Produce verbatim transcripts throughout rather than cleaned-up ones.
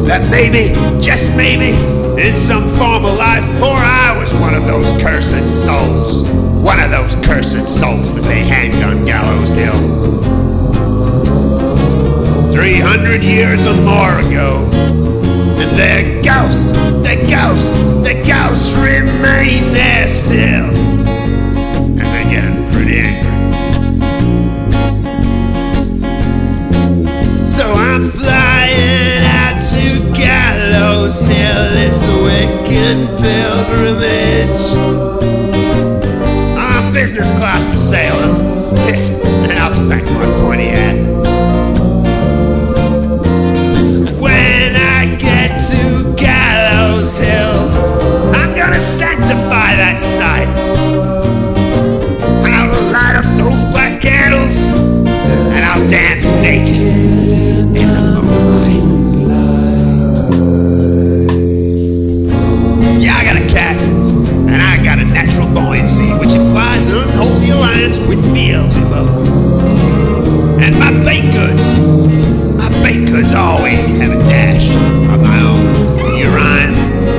that maybe, just maybe, in some former life, or I was one of those cursed souls. One of those cursed souls that they hanged on Gallows Hill. Three hundred years or more ago. And their ghosts, their ghosts, their ghosts remain there still. And they're getting pretty angry. So I'm flying out to Gallows Hill. It's a wicked pilgrimage. I'm business class to Salem. And I'll thank my pointy hat. When I get to Gallows Hill, I'm gonna sanctify that site. I'll light up those black candles, and I'll dance naked in the moonlight. Yeah, I got a cat, and I got a natural buoyancy, which implies an unholy alliance with Beelzebub. And my baked goods, my baked goods always have a dash of my own urine.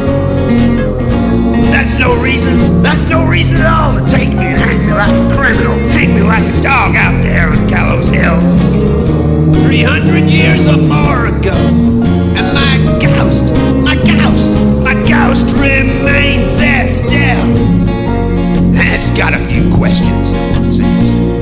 That's no reason, that's no reason at all to take me and hang me like a criminal, hang me like a dog out there on Gallows Hill. Three hundred years or more ago, and my ghost, my ghost, my ghost remains there still. And it's got a few questions, it seems.